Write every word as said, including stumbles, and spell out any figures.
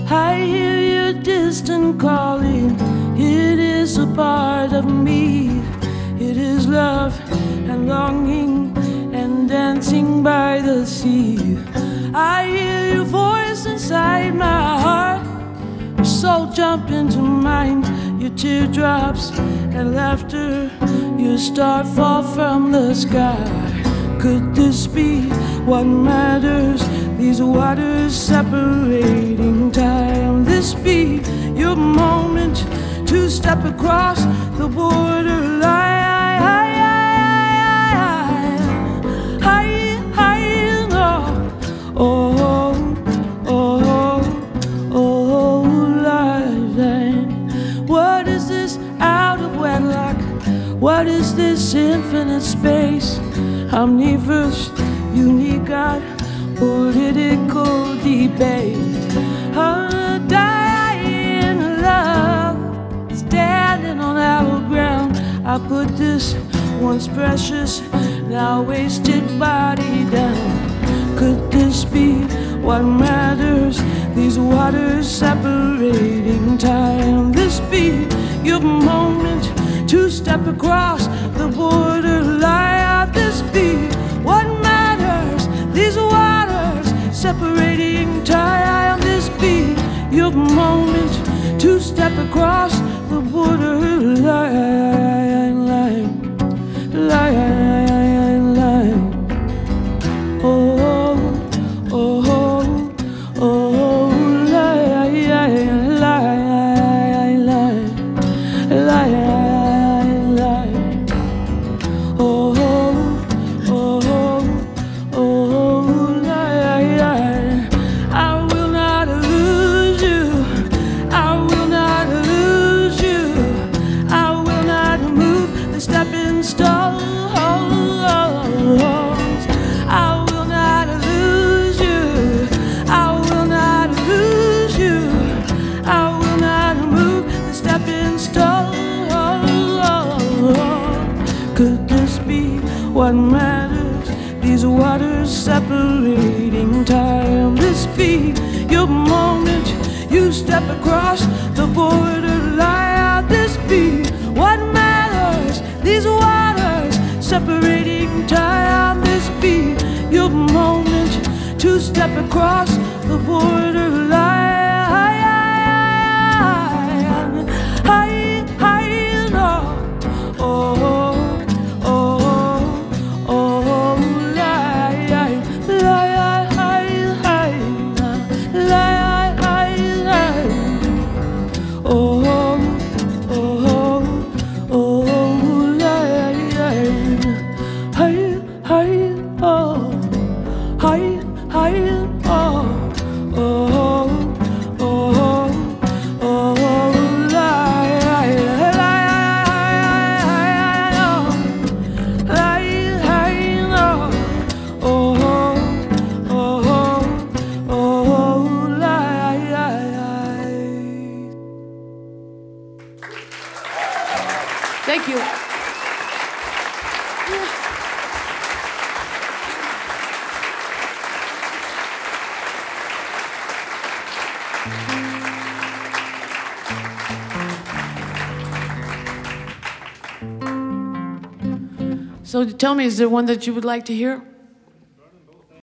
I hear your distant calling. It is a part of me. It is love and longing and dancing by the sea. I hear your voice inside my heart. Your soul jump into mine. Your teardrops and laughter. Your star fall from the sky. Could this be what matters? These waters separating time. This be your moment to step across the borderline. Oh, oh, oh, lifeline. What is this out of wedlock? What is this infinite space? Omniverse, unique God, political debate. A dying love, standing on hallowed ground. I put this once precious, now wasted body down. Could this be what matters? These waters separating time. This be your moment to step across the borderline. This be what matters? These waters separating time. This be your moment to step across the borderline. Line, line, line. Oh. What matters? These waters separating time. This be your moment. You step across the borderline. This be what matters. These waters separating time. This be your moment to step across the borderline. I, I know. Oh. Thank you. So tell me, is there one that you would like to hear?